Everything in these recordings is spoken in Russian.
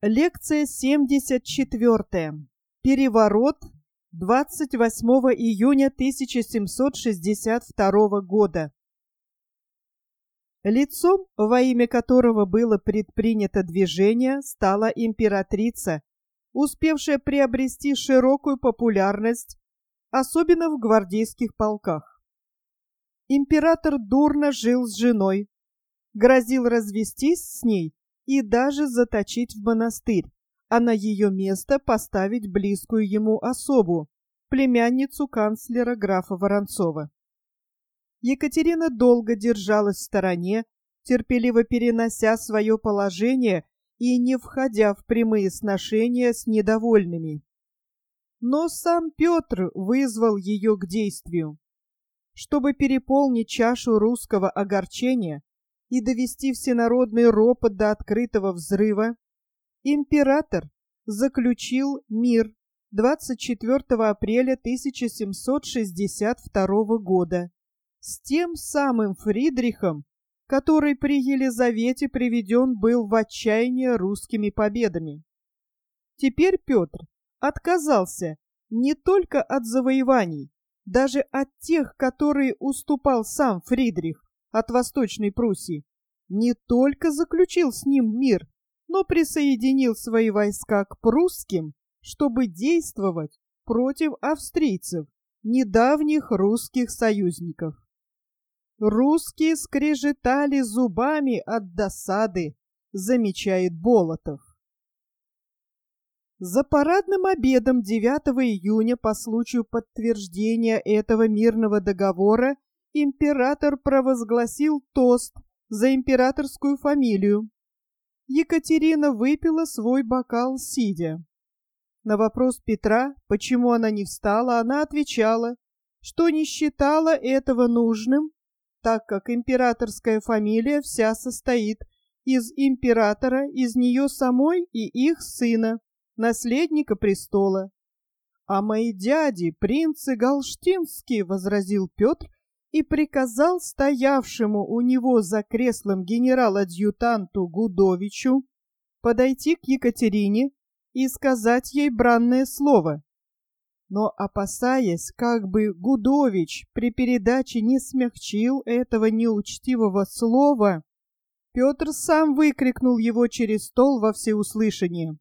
Лекция 74. Переворот 28 июня 1762 года. Лицом, во имя которого было предпринято движение, стала императрица, успевшая приобрести широкую популярность, особенно в гвардейских полках. Император дурно жил с женой, грозил развестись с ней и даже заточить в монастырь, а на ее место поставить близкую ему особу, племянницу канцлера графа Воронцова. Екатерина долго держалась в стороне, терпеливо перенося свое положение и не входя в прямые сношения с недовольными. Но сам Петр вызвал ее к действию. Чтобы переполнить чашу русского огорчения и довести всенародный ропот до открытого взрыва, император заключил мир 24 апреля 1762 года с тем самым Фридрихом, который при Елизавете приведен был в отчаяние русскими победами. Теперь Петр отказался не только от завоеваний, даже от тех, которые уступал сам Фридрих от Восточной Пруссии, не только заключил с ним мир, но присоединил свои войска к прусским, чтобы действовать против австрийцев, недавних русских союзников. Русские скрежетали зубами от досады, замечает Болотов. За парадным обедом 9 июня по случаю подтверждения этого мирного договора император провозгласил тост за императорскую фамилию. Екатерина выпила свой бокал сидя. На вопрос Петра, почему она не встала, она отвечала, что не считала этого нужным, так как императорская фамилия вся состоит из императора, из нее самой и их сына, наследника престола. «А мои дяди, принцы галштинские», — возразил Петр и приказал стоявшему у него за креслом генерал-адъютанту Гудовичу подойти к Екатерине и сказать ей бранное слово. Но, опасаясь, как бы Гудович при передаче не смягчил этого неучтивого слова, Петр сам выкрикнул его через стол во всеуслышание.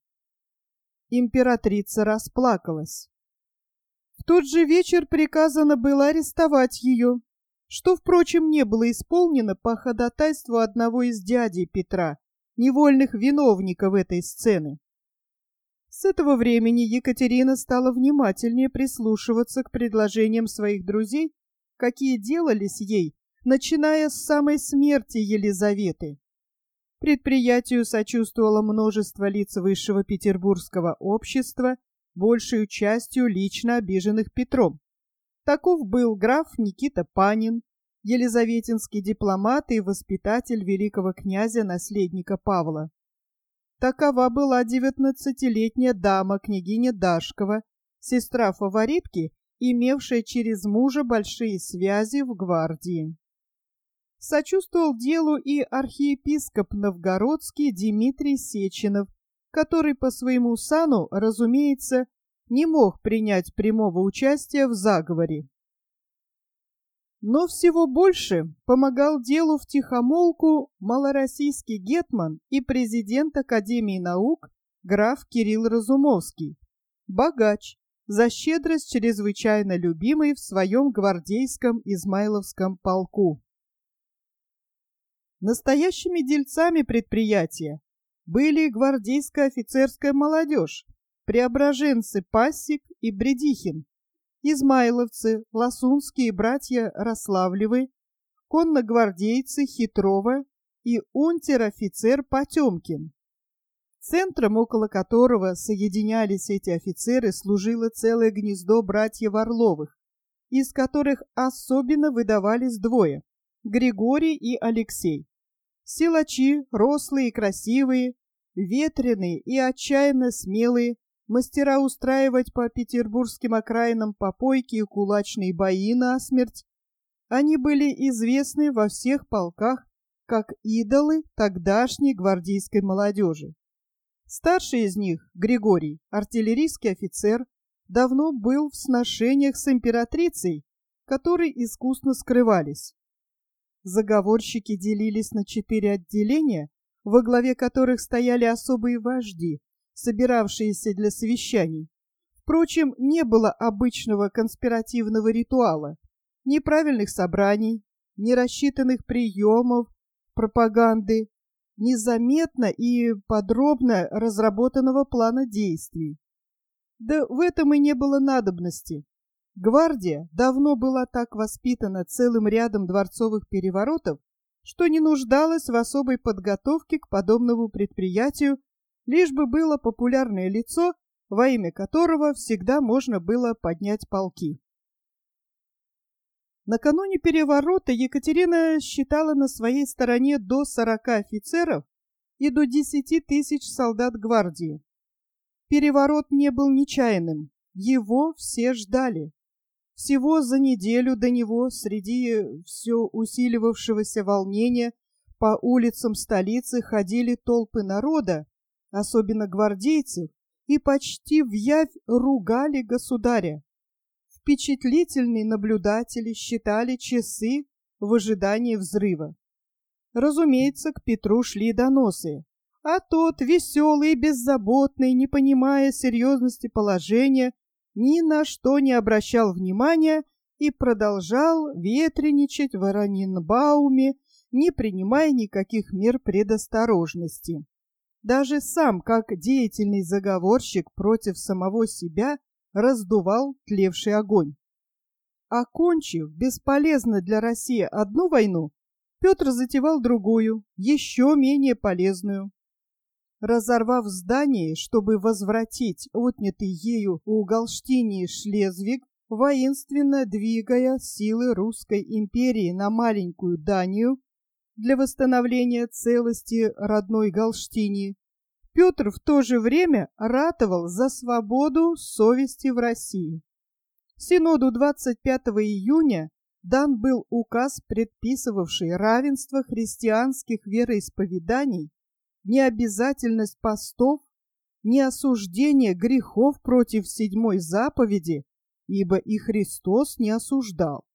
Императрица расплакалась. В тот же вечер приказано было арестовать ее, что, впрочем, не было исполнено по ходатайству одного из дядей Петра, невольных виновников этой сцены. С этого времени Екатерина стала внимательнее прислушиваться к предложениям своих друзей, какие делались ей, начиная с самой смерти Елизаветы. Предприятию сочувствовало множество лиц высшего петербургского общества, большей частью лично обиженных Петром. Таков был граф Никита Панин, елизаветинский дипломат и воспитатель великого князя-наследника Павла. Такова была 19-летняя дама, княгиня Дашкова, сестра фаворитки, имевшая через мужа большие связи в гвардии. Сочувствовал делу и архиепископ новгородский Дмитрий Сеченов, который по своему сану, разумеется, не мог принять прямого участия в заговоре. Но всего больше помогал делу втихомолку малороссийский гетман и президент Академии наук граф Кирилл Разумовский, богач, за щедрость чрезвычайно любимый в своем гвардейском Измайловском полку. Настоящими дельцами предприятия были гвардейская офицерская молодежь, преображенцы Пассик и Бредихин, измайловцы, ласунские братья Рославлевы, конногвардейцы Хитрова и унтер-офицер Потемкин. Центром, около которого соединялись эти офицеры, служило целое гнездо братьев Орловых, из которых особенно выдавались двое – Григорий и Алексей. Силачи, рослые и красивые, ветреные и отчаянно смелые, мастера устраивать по петербургским окраинам попойки и кулачные бои насмерть, они были известны во всех полках как идолы тогдашней гвардейской молодежи. Старший из них, Григорий, артиллерийский офицер, давно был в сношениях с императрицей, которые искусно скрывались. Заговорщики делились на 4 отделения, во главе которых стояли особые вожди, собиравшиеся для совещаний. Впрочем, не было обычного конспиративного ритуала, ни правильных собраний, ни рассчитанных приемов, пропаганды, незаметно и подробно разработанного плана действий. Да в этом и не было надобности. Гвардия давно была так воспитана целым рядом дворцовых переворотов, что не нуждалась в особой подготовке к подобному предприятию, лишь бы было популярное лицо, во имя которого всегда можно было поднять полки. Накануне переворота Екатерина считала на своей стороне до 40 офицеров и до 10 тысяч солдат гвардии. Переворот не был нечаянным, его все ждали. Всего за неделю до него среди все усиливавшегося волнения по улицам столицы ходили толпы народа, особенно гвардейцев, и почти вявь ругали государя. Впечатлительные наблюдатели считали часы в ожидании взрыва. Разумеется, к Петру шли доносы, а тот, веселый и беззаботный, не понимая серьезности положения, ни на что не обращал внимания и продолжал ветреничать в Оренбауме, не принимая никаких мер предосторожности. Даже сам, как деятельный заговорщик против самого себя, раздувал тлевший огонь. Окончив бесполезно для России одну войну, Петр затевал другую, еще менее полезную. Разорвав здание, чтобы возвратить отнятый ею у Галштинии Шлезвиг, воинственно двигая силы Русской империи на маленькую Данию для восстановления целости родной Галштинии, Петр в то же время ратовал за свободу совести в России. Синоду 25 июня дан был указ, предписывавший равенство христианских вероисповеданий, необязательность постов, неосуждение грехов против 7-й заповеди, ибо и Христос не осуждал.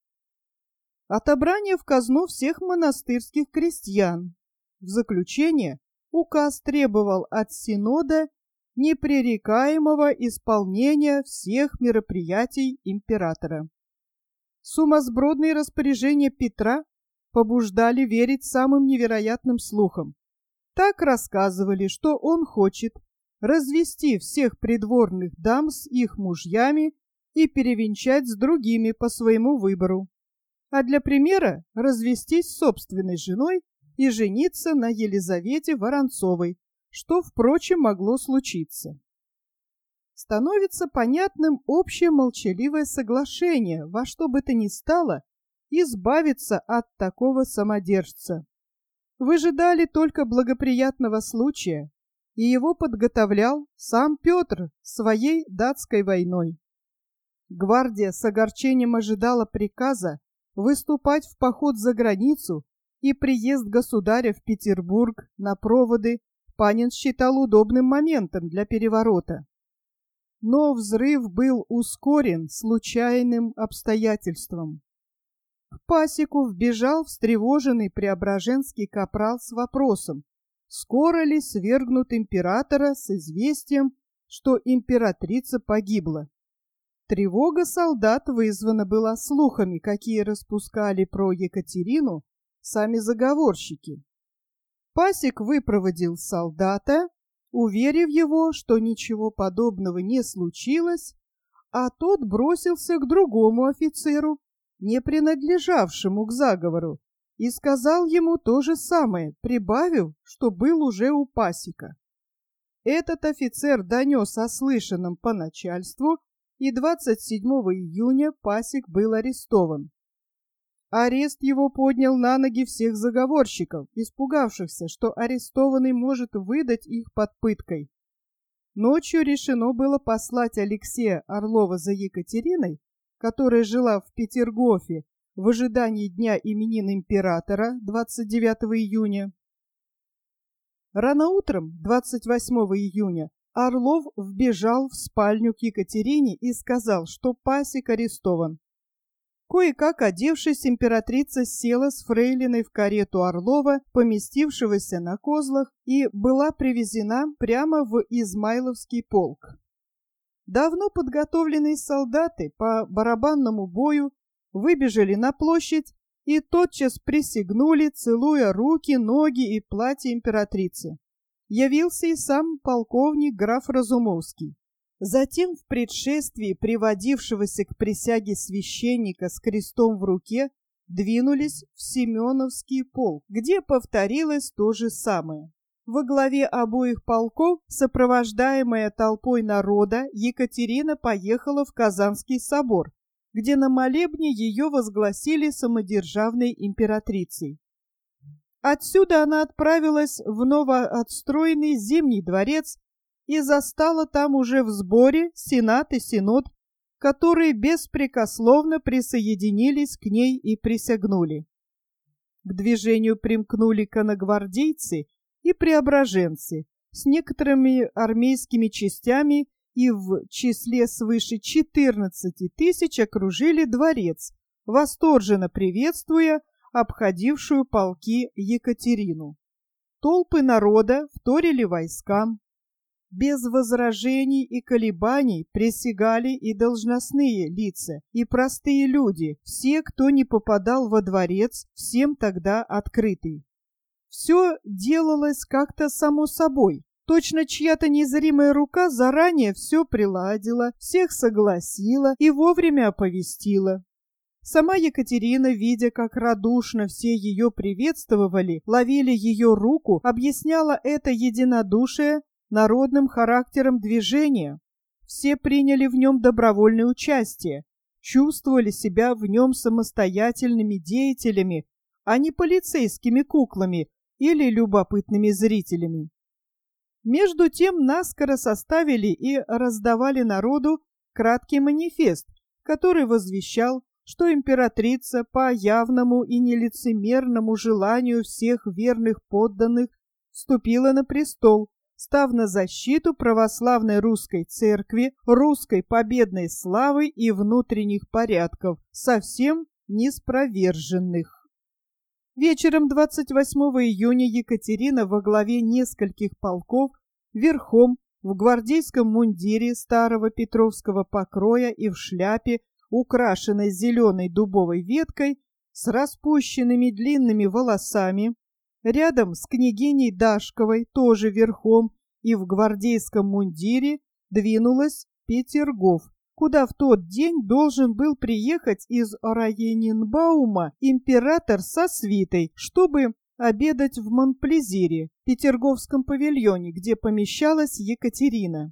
Отобрание в казну всех монастырских крестьян. В заключение указ требовал от Синода непререкаемого исполнения всех мероприятий императора. Сумасбродные распоряжения Петра побуждали верить самым невероятным слухам. Так рассказывали, что он хочет развести всех придворных дам с их мужьями и перевенчать с другими по своему выбору, а для примера развестись с собственной женой и жениться на Елизавете Воронцовой, что, впрочем, могло случиться. Становится понятным общее молчаливое соглашение во что бы то ни стало избавиться от такого самодержца. Выжидали только благоприятного случая, и его подготовлял сам Петр своей датской войной. Гвардия с огорчением ожидала приказа выступать в поход за границу, и приезд государя в Петербург на проводы Панин считал удобным моментом для переворота. Но взрыв был ускорен случайным обстоятельством. В пасеку вбежал встревоженный преображенский капрал с вопросом, скоро ли свергнут императора, с известием, что императрица погибла. Тревога солдат вызвана была слухами, какие распускали про Екатерину сами заговорщики. Пасек выпроводил солдата, уверив его, что ничего подобного не случилось, а тот бросился к другому офицеру, не принадлежавшему к заговору, и сказал ему то же самое, прибавив, что был уже у Пасека. Этот офицер донес о слышанном по начальству, и 27 июня Пасек был арестован. Арест его поднял на ноги всех заговорщиков, испугавшихся, что арестованный может выдать их под пыткой. Ночью решено было послать Алексея Орлова за Екатериной, которая жила в Петергофе в ожидании дня именин императора 29 июня. Рано утром, 28 июня, Орлов вбежал в спальню к Екатерине и сказал, что пасек арестован. Кое-как одевшись, императрица села с фрейлиной в карету Орлова, поместившегося на козлах, и была привезена прямо в Измайловский полк. Давно подготовленные солдаты по барабанному бою выбежали на площадь и тотчас присягнули, целуя руки, ноги и платье императрицы. Явился и сам полковник граф Разумовский. Затем, в предшествии приводившегося к присяге священника с крестом в руке, двинулись в Семеновский полк, где повторилось то же самое. Во главе обоих полков, сопровождаемая толпой народа, Екатерина поехала в Казанский собор, где на молебне ее возгласили самодержавной императрицей. Отсюда она отправилась в новоотстроенный Зимний дворец и застала там уже в сборе Сенат и Синод, которые беспрекословно присоединились к ней и присягнули. К движению примкнули конногвардейцы и преображенцы с некоторыми армейскими частями и в числе свыше 14 тысяч окружили дворец, восторженно приветствуя обходившую полки Екатерину. Толпы народа вторили войскам. Без возражений и колебаний присягали и должностные лица, и простые люди, все, кто не попадал во дворец, всем тогда открытый. Все делалось как-то само собой. Точно чья-то незримая рука заранее все приладила, всех согласила и вовремя оповестила. Сама Екатерина, видя, как радушно все ее приветствовали, ловили ее руку, объясняла это единодушие народным характером движения. Все приняли в нем добровольное участие, чувствовали себя в нем самостоятельными деятелями, а не полицейскими куклами или любопытными зрителями. Между тем наскоро составили и раздавали народу краткий манифест, который возвещал, что императрица по явному и нелицемерному желанию всех верных подданных вступила на престол, став на защиту православной русской церкви, русской победной славы и внутренних порядков, совсем неспроверженных. Вечером 28 июня Екатерина во главе нескольких полков, верхом, в гвардейском мундире старого петровского покроя и в шляпе, украшенной зеленой дубовой веткой, с распущенными длинными волосами, рядом с княгиней Дашковой, тоже верхом и в гвардейском мундире, двинулась в Петергоф, куда в тот день должен был приехать из Орайененбаума император со свитой, чтобы обедать в Монплезире, Петерговском павильоне, где помещалась Екатерина.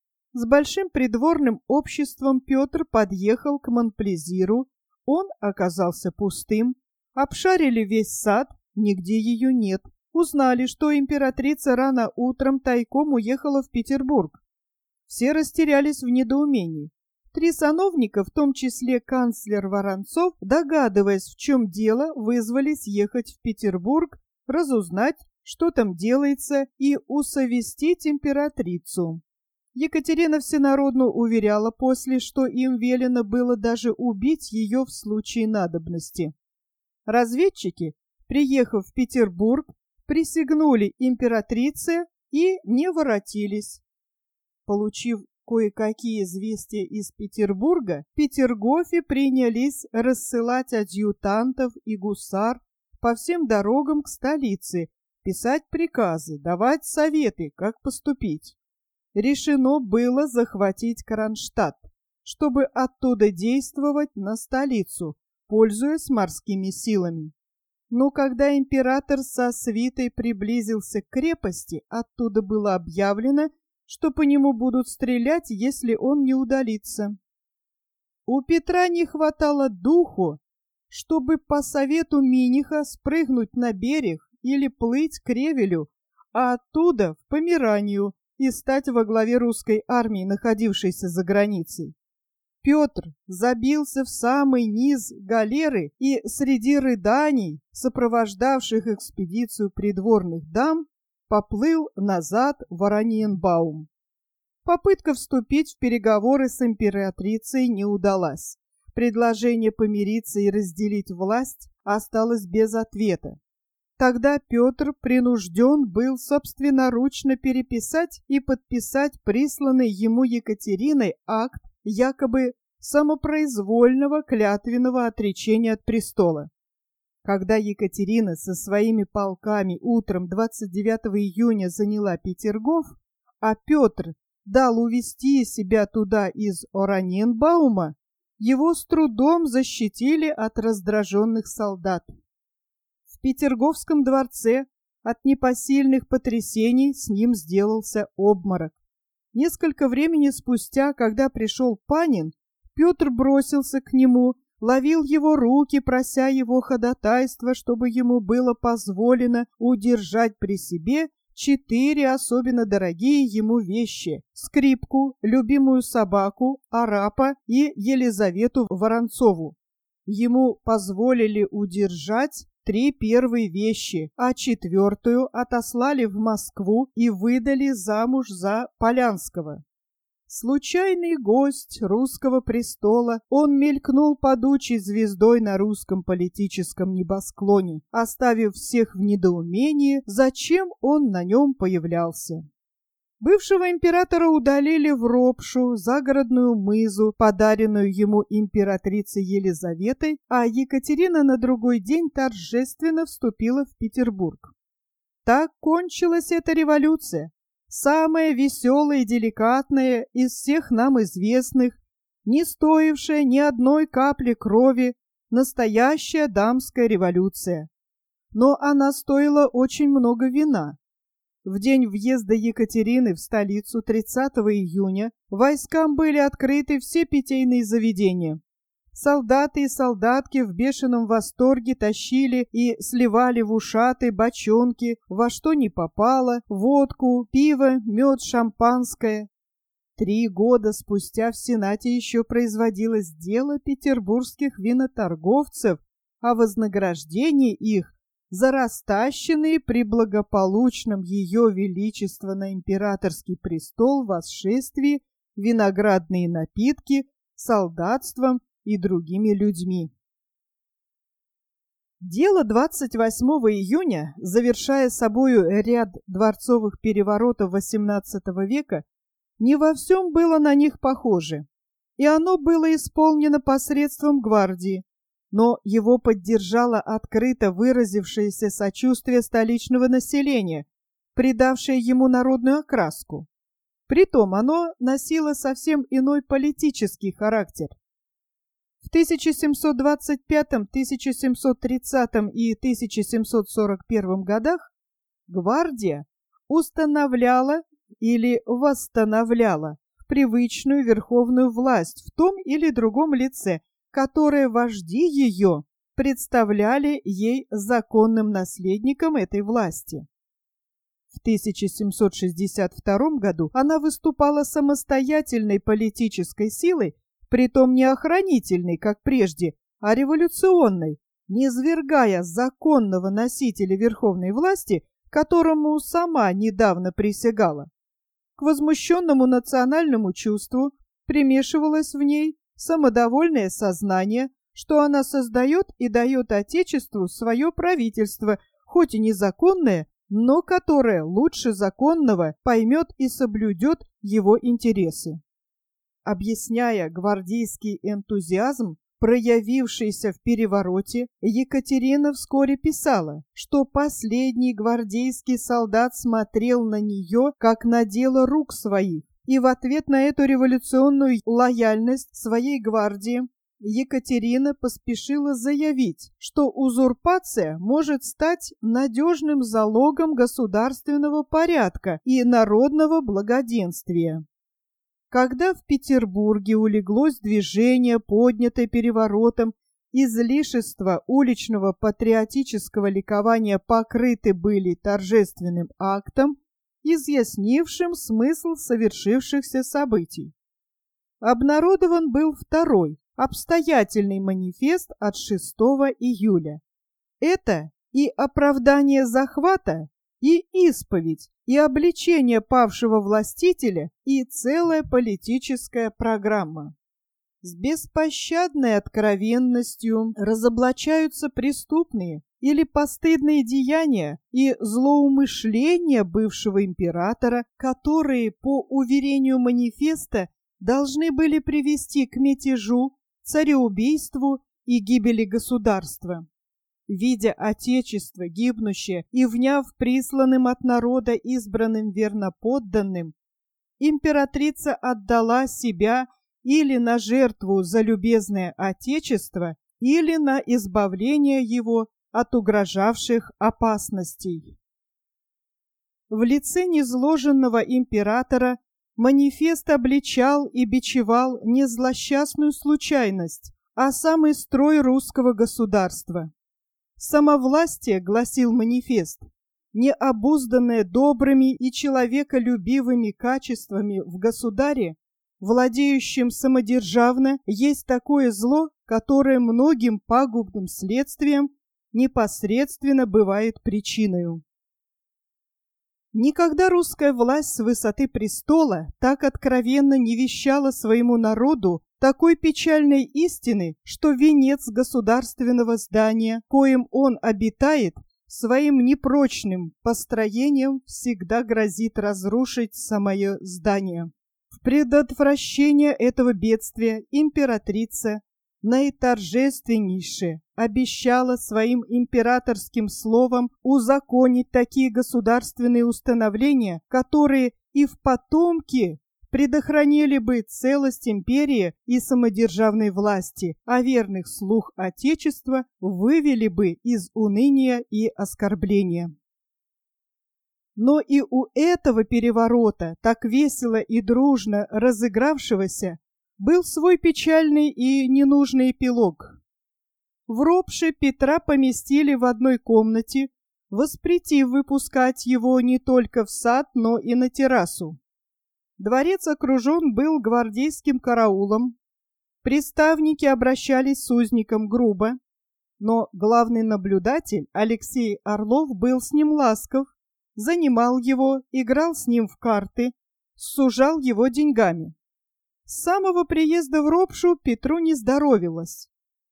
С большим придворным обществом Петр подъехал к Монплезиру, он оказался пустым, обшарили весь сад, нигде ее нет, узнали, что императрица рано утром тайком уехала в Петербург. Все растерялись в недоумении. 3 сановника, в том числе канцлер Воронцов, догадываясь, в чем дело, вызвались ехать в Петербург, разузнать, что там делается, и усовестить императрицу. Екатерина всенародно уверяла после, что им велено было даже убить ее в случае надобности. Разведчики, приехав в Петербург, присягнули императрице и не воротились. Получив кое-какие известия из Петербурга, в Петергофе принялись рассылать адъютантов и гусар по всем дорогам к столице, писать приказы, давать советы, как поступить. Решено было захватить Кронштадт, чтобы оттуда действовать на столицу, пользуясь морскими силами. Но когда император со свитой приблизился к крепости, оттуда было объявлено, что по нему будут стрелять, если он не удалится. У Петра не хватало духу, чтобы по совету Миниха спрыгнуть на берег или плыть к Ревелю, а оттуда в Померанию и стать во главе русской армии, находившейся за границей. Петр забился в самый низ галеры и среди рыданий, сопровождавших экспедицию придворных дам, поплыл назад в Ораниенбаум. Попытка вступить в переговоры с императрицей не удалась. Предложение помириться и разделить власть осталось без ответа. Тогда Петр принужден был собственноручно переписать и подписать присланный ему Екатериной акт якобы самопроизвольного клятвенного отречения от престола. Когда Екатерина со своими полками утром 29 июня заняла Петергоф, а Петр дал увести себя туда из Ораниенбаума, его с трудом защитили от раздраженных солдат. В Петерговском дворце от непосильных потрясений с ним сделался обморок. Несколько времени спустя, когда пришел Панин, Петр бросился к нему, ловил его руки, прося его ходатайства, чтобы ему было позволено удержать при себе 4 особенно дорогие ему вещи: скрипку, любимую собаку, арапа и Елизавету Воронцову. Ему позволили удержать 3 первые вещи, а 4-ю отослали в Москву и выдали замуж за Полянского. Случайный гость русского престола, он мелькнул падучей звездой на русском политическом небосклоне, оставив всех в недоумении, зачем он на нем появлялся. Бывшего императора удалили в Ропшу, загородную мызу, подаренную ему императрицей Елизаветой, а Екатерина на другой день торжественно вступила в Петербург. Так кончилась эта революция, самая веселая и деликатная из всех нам известных, не стоившая ни одной капли крови, настоящая дамская революция. Но она стоила очень много вина. В день въезда Екатерины в столицу 30 июня войскам были открыты все питейные заведения. Солдаты и солдатки в бешеном восторге тащили и сливали в ушаты бочонки, во что ни попало, водку, пиво, мед, шампанское. 3 года спустя в Сенате еще производилось дело петербургских виноторговцев о вознаграждении их за растащенные при благополучном Ее Величества на императорский престол восшествии виноградные напитки солдатством и другими людьми. Дело 28 июня, завершая собою ряд дворцовых переворотов XVIII века, не во всем было на них похоже, и оно было исполнено посредством гвардии, но его поддержало открыто выразившееся сочувствие столичного населения, придавшее ему народную окраску. Притом оно носило совсем иной политический характер. В 1725, 1730 и 1741 годах гвардия устанавливала или восстановляла привычную верховную власть в том или другом лице, которое вожди ее представляли ей законным наследником этой власти. В 1762 году она выступала самостоятельной политической силой, притом не охранительной, как прежде, а революционной, низвергая законного носителя верховной власти, которому сама недавно присягала. К возмущенному национальному чувству примешивалось в ней самодовольное сознание, что она создает и дает Отечеству свое правительство, хоть и незаконное, но которое лучше законного поймет и соблюдет его интересы. Объясняя гвардейский энтузиазм, проявившийся в перевороте, Екатерина вскоре писала, что последний гвардейский солдат смотрел на нее, как на дело рук своих, и в ответ на эту революционную лояльность своей гвардии Екатерина поспешила заявить, что узурпация может стать надежным залогом государственного порядка и народного благоденствия. Когда в Петербурге улеглось движение, поднятое переворотом, излишества уличного патриотического ликования покрыты были торжественным актом, изъяснившим смысл совершившихся событий. Обнародован был второй, обстоятельный манифест от 6 июля. Это и оправдание захвата, и исповедь, и обличение павшего властителя, и целая политическая программа. С беспощадной откровенностью разоблачаются преступные или постыдные деяния и злоумышления бывшего императора, которые, по уверению манифеста, должны были привести к мятежу, цареубийству и гибели государства. Видя отечество гибнущее и вняв присланным от народа избранным верноподданным, императрица отдала себя или на жертву за любезное отечество, или на избавление его от угрожавших опасностей. В лице низложенного императора манифест обличал и бичевал не злосчастную случайность, а самый строй русского государства. «Самовластие, — гласил манифест, — необузданное добрыми и человеколюбивыми качествами в государе, владеющим самодержавно, есть такое зло, которое многим пагубным следствием непосредственно бывает причиною». Никогда русская власть с высоты престола так откровенно не вещала своему народу такой печальной истины, что венец государственного здания, коим он обитает, своим непрочным построением всегда грозит разрушить самое здание. В предотвращение этого бедствия императрица наиторжественнейше обещала своим императорским словом узаконить такие государственные установления, которые и в потомки предохранили бы целость империи и самодержавной власти, а верных слуг Отечества вывели бы из уныния и оскорбления. Но и у этого переворота, так весело и дружно разыгравшегося, был свой печальный и ненужный эпилог. В ропше Петра поместили в одной комнате, воспретив выпускать его не только в сад, но и на террасу. Дворец окружен был гвардейским караулом, приставники обращались с узником грубо, но главный наблюдатель Алексей Орлов был с ним ласков, занимал его, играл с ним в карты, сужал его деньгами. С самого приезда в ропшу Петру не здоровилось.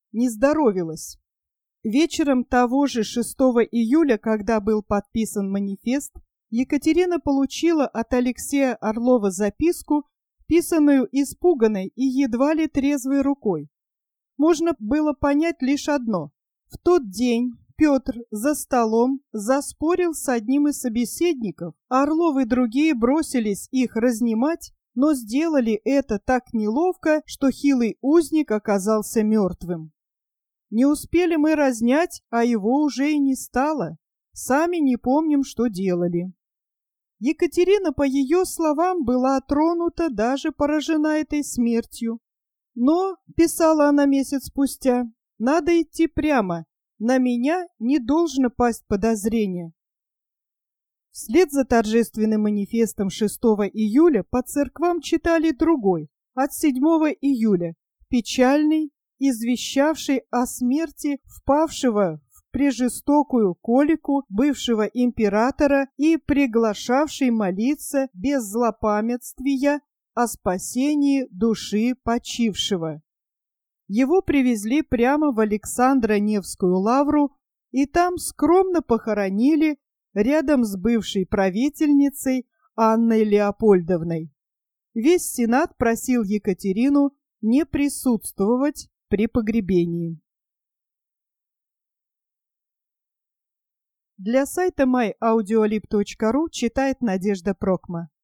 Вечером того же 6 июля, когда был подписан манифест, Екатерина получила от Алексея Орлова записку, писанную испуганной и едва ли трезвой рукой. Можно было понять лишь одно. В тот день Петр за столом заспорил с одним из собеседников, а Орлов и другие бросились их разнимать, но сделали это так неловко, что хилый узник оказался мертвым. Не успели мы разнять, а его уже и не стало. Сами не помним, что делали. Екатерина, по ее словам, была тронута, даже поражена этой смертью. Но, писала она месяц спустя, надо идти прямо, на меня не должно пасть подозрение. Вслед за торжественным манифестом 6 июля по церквам читали другой, от 7 июля, печальный, извещавший о смерти впавшего в прежестокую колику бывшего императора и приглашавший молиться без злопамятствия о спасении души почившего. Его привезли прямо в Александро-Невскую лавру и там скромно похоронили рядом с бывшей правительницей Анной Леопольдовной. Весь Сенат просил Екатерину не присутствовать при погребении. Для сайта myaudiolib.ru читает Надежда Прокма.